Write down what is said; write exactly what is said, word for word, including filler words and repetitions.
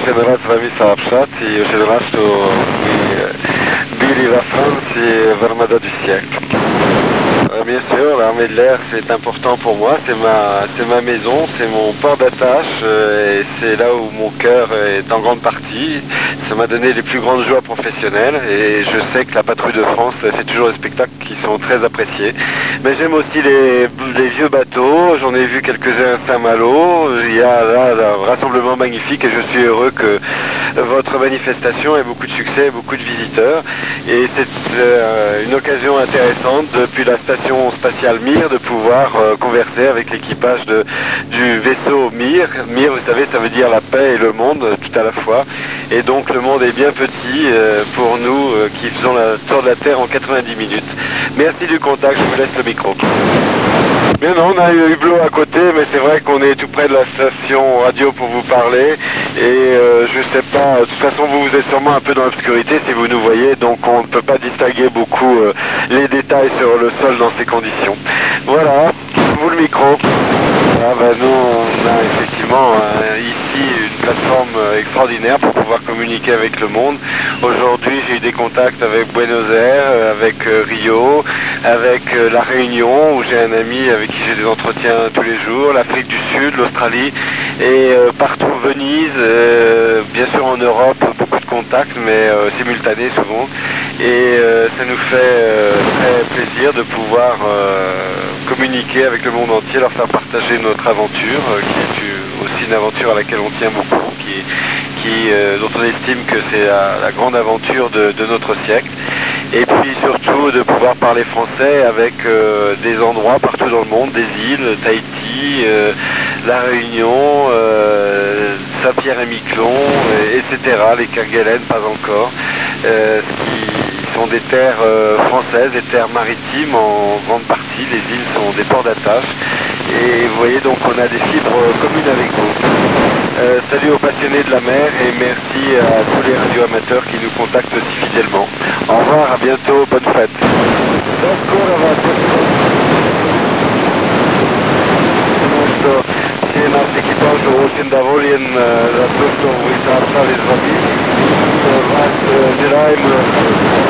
generat s vami sa общаться и очень рад, что вы были во Франции в Armada du siècle. Euh, bien sûr, l'armée de l'air c'est important pour moi, c'est ma, c'est ma maison, c'est mon port d'attache euh, et c'est là où mon cœur est en grande partie. Ça m'a donné les plus grandes joies professionnelles et je sais que la patrouille de France c'est toujours des spectacles qui sont très appréciés. Mais j'aime aussi les, les vieux bateaux, j'en ai vu quelques-uns à Saint-Malo, il y a là un rassemblement magnifique et je suis heureux que votre manifestation ait beaucoup de succès et beaucoup de visiteurs. Et c'est euh, une occasion intéressante depuis la station spatiale Mir de pouvoir euh, converser avec l'équipage de, du vaisseau Mir. Mir, vous savez, ça veut dire la paix et le monde euh, tout à la fois. Et donc le monde est bien petit euh, pour nous euh, qui faisons le tour de la Terre en quatre-vingt-dix minutes. Merci du contact, je vous laisse le micro. Bien non, on a eu Hublot à côté, mais c'est vrai qu'on est tout près de la station radio pour vous parler. Et euh, je sais pas, de toute façon vous vous êtes sûrement un peu dans l'obscurité si vous nous voyez, donc on ne peut pas distinguer beaucoup euh, les détails sur le sol dans ces conditions. Voilà, vous le micro. Ah ben nous on a effectivement euh, ici une plateforme euh, extraordinaire pour pouvoir communiquer avec le monde. Aujourd'hui j'ai eu des contacts avec Buenos Aires, euh, avec euh, Rio, avec euh, La Réunion où j'ai un ami avec qui j'ai des entretiens tous les jours, l'Afrique du Sud, l'Australie et euh, partout Venise, euh, bien sûr en Europe beaucoup de contacts mais euh, simultanés souvent et euh, ça nous fait euh, très plaisir de pouvoir euh, communiquer avec le monde entier, leur faire partager notre aventure euh, qui est aussi une aventure à laquelle on tient beaucoup, qui, qui, euh, dont on estime que c'est la, la grande aventure de, de notre siècle. Et puis surtout de pouvoir parler français avec euh, des endroits partout dans le monde, des îles, Tahiti, euh, La Réunion, euh, Saint-Pierre-et-Miquelon, et, etc. Les Kerguelen, pas encore. Euh, qui sont des terres euh, françaises, des terres maritimes en grande partie. Les îles sont des ports d'attache. Et vous voyez donc on a des fibres communes avec vous. Euh, salut aux passionnés de la mer et merci à tous les radioamateurs qui nous contactent aussi fidèlement. Au revoir, à bientôt, bonne fête. Все наш экипаж очень доволен за то, что вы сообщались с вами. Вас желаем